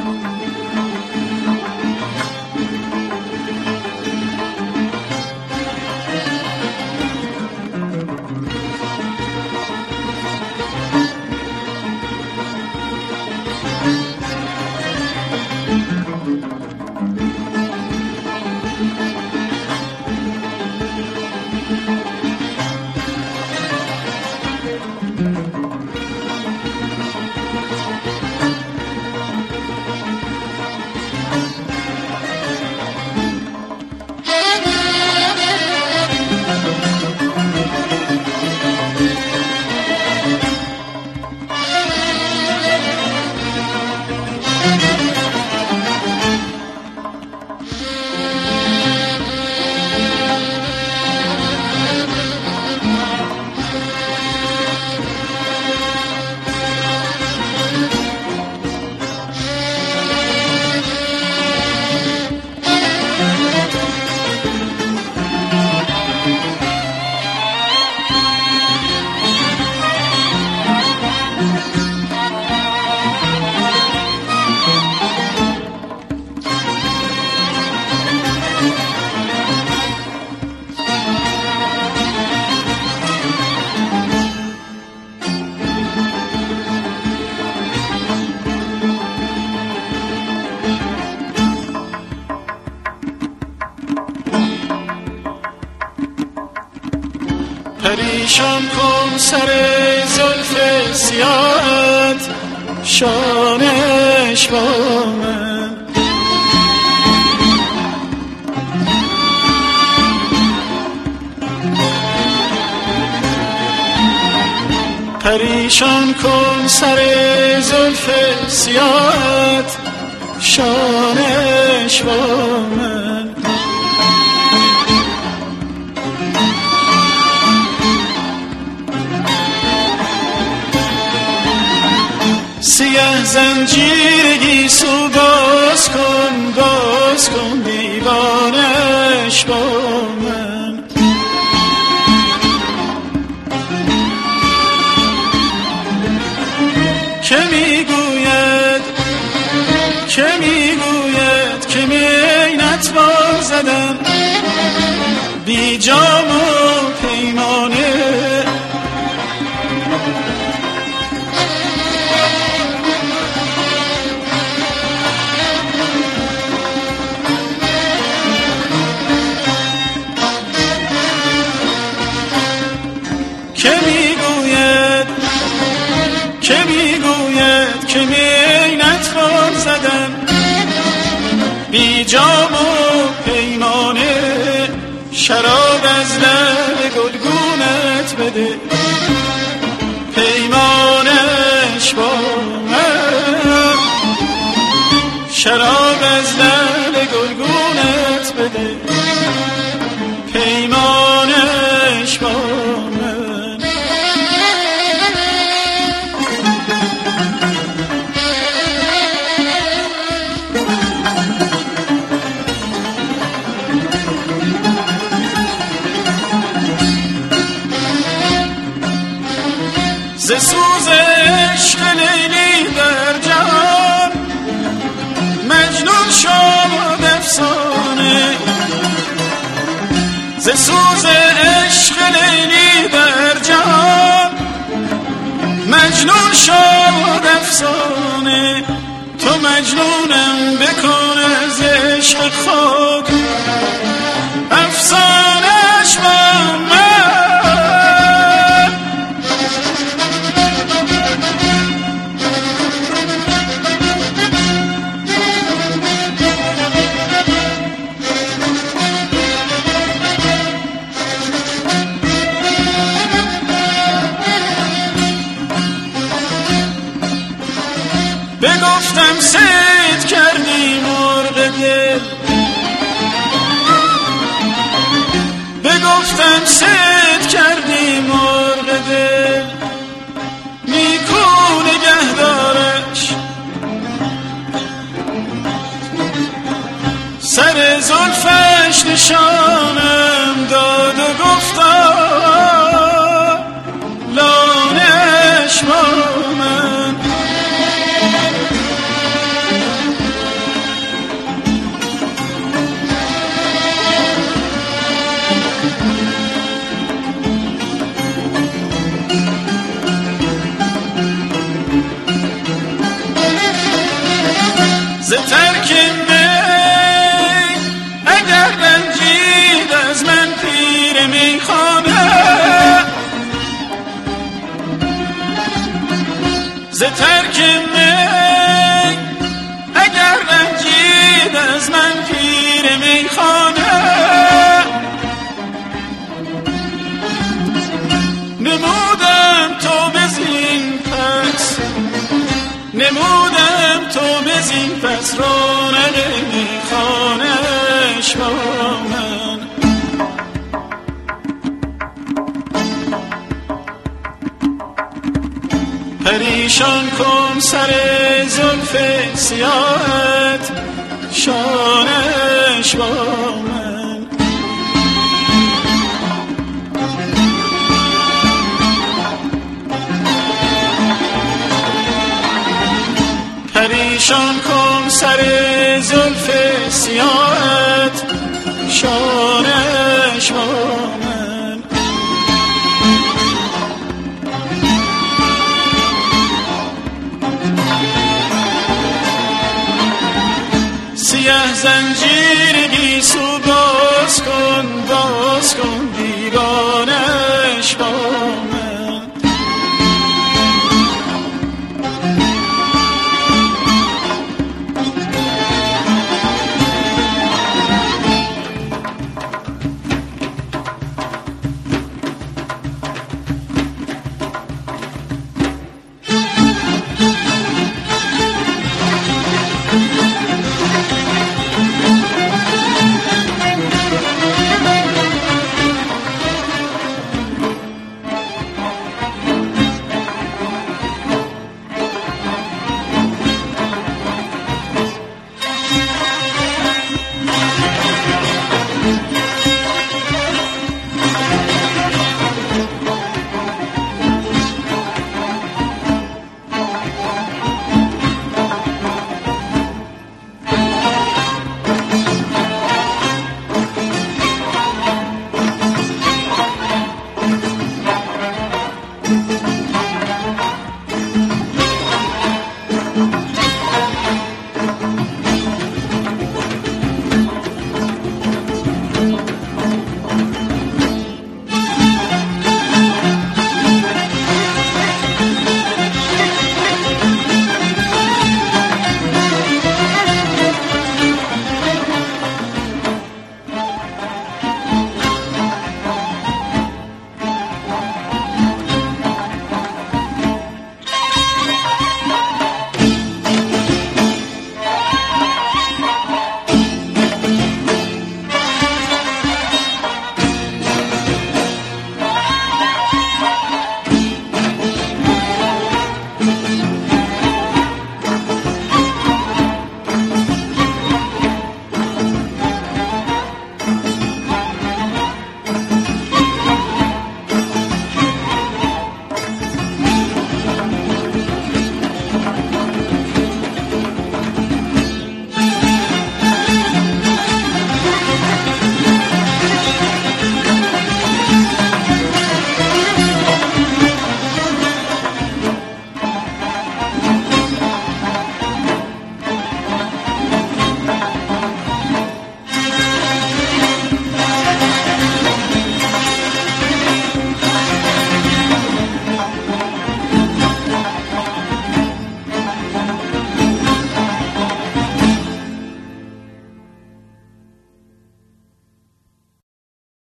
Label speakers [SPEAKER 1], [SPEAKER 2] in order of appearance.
[SPEAKER 1] پریشان کن سر زلف سیاهت شانش با من، پریشان کن سر زلف سیاهت شانش با من. سیه زنجیرگی سو باز کن دیوانش با من. که میگوید که مینت با زدم بی جام و پیمانه، که مینت با زدم بی جام و پیمانه. شراب از لب گلگونت بده پیمانش با من، شراب از لب گلگونت بده پیمانش با من. ز سوز عشق لیلی در جهان مجنون شد افسانه، ز سوز عشق لیلی در جهان مجنون شد افسانه. تو مجنونم بکن از عشق خود افسانش با من. بگفتم صید کردی مرغ دل، بگفتم صید کردی مرغ دل، نیکو نگهدارش سر زلفش نشانم داد و گفتا لانش با من. ز ترک می اگر رنجید از من پیر میخانه، ز ترک می اگر رنجید از من پیر میخانه، نمودم تو بزین پس، نمودم تو بزین پس رونق میخانش با من. پریشان کن سر زلف سیاهت شانش با من. پریشان کن سر زلف سیاهت شانش با من. سیه زنجیر گیسو باز کن بیگانش با من.